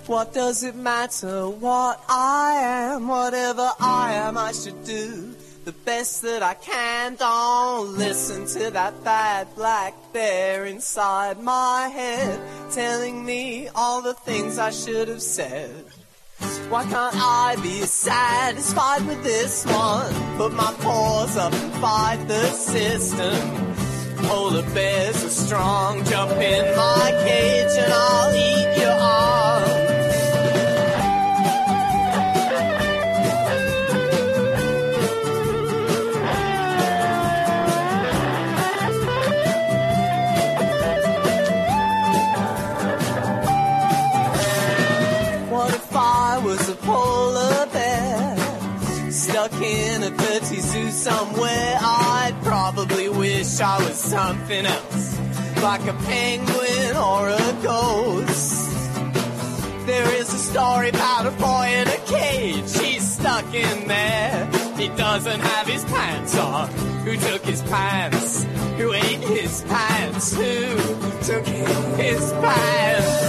What does it matter what I am? Whatever I am, I should do the best that I can. Don't listen to that bad black bear inside my head, telling me all the things I should have said. Why can't I be satisfied with this one? Put my paws up and fight the system. Polar bears are strong, jump in my cage and I'll eat your arm. What if I was a polar bear, stuck in a dirty zoo somewhere? I'd probably wish I was something else, like a penguin or a ghost. There is a story about a boy in a cage. He's stuck in there. He doesn't have his pants on. Who took his pants? Who ate his pants? Who took his pants?